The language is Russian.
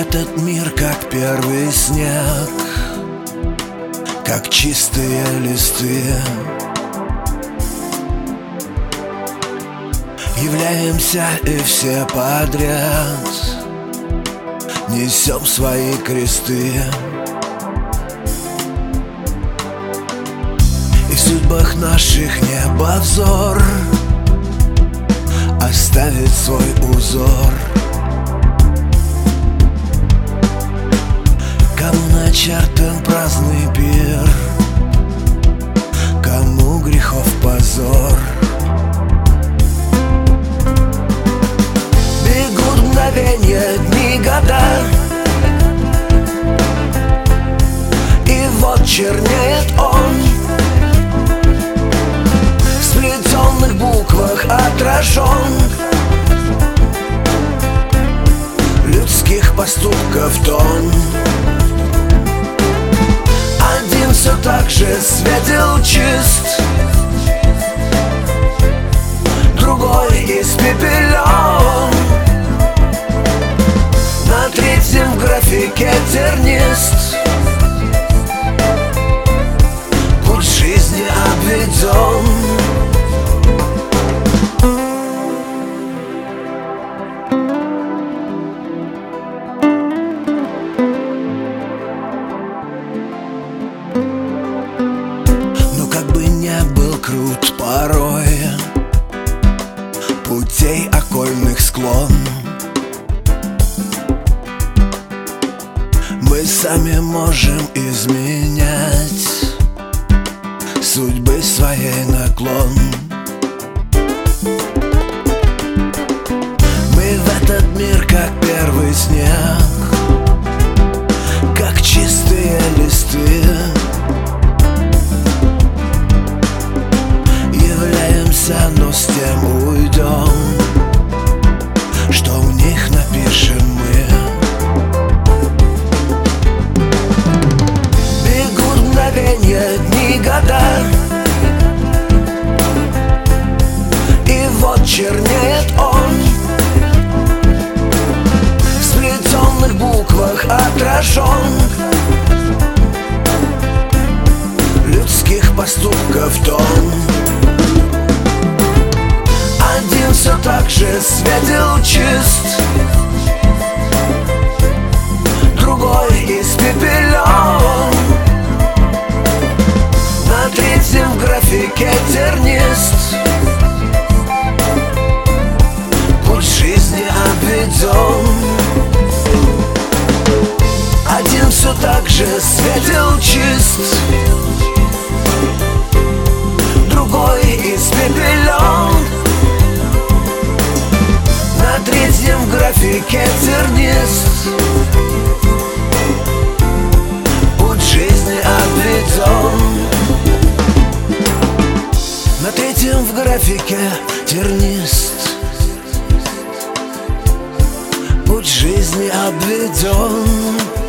этот мир, как первый снег, как чистые листы. Являемся и все подряд несем свои кресты. И в судьбах наших небо взор оставит свой узор. Кому начертан праздный пир, кому грехов позор. Бегут мгновенья, дни, года, и вот чернеет он. В сплетенных буквах отражен людских поступков тон. Один все так же светил чист, другой испепелен. На третьем в графике тернист, путь жизни обведен. Крут порой путей окольных склон, мы сами можем изменять судьбы своей наклон. Мы в этот мир, как первый снег, как чистые листы. Но с тем уйдем, что в них напишем мы. Бегут мгновенья, дни, года, и вот чернеет он. В сплетенных буквах отражен людских поступков тон. Один все так же светил чист, другой испепелен. На третьем в графике тернист, путь жизни обведен. Один все так же светил чист, другой испепелен. На третьем в графике тернист, путь жизни обведен. На третьем в графике тернист, путь жизни обведен.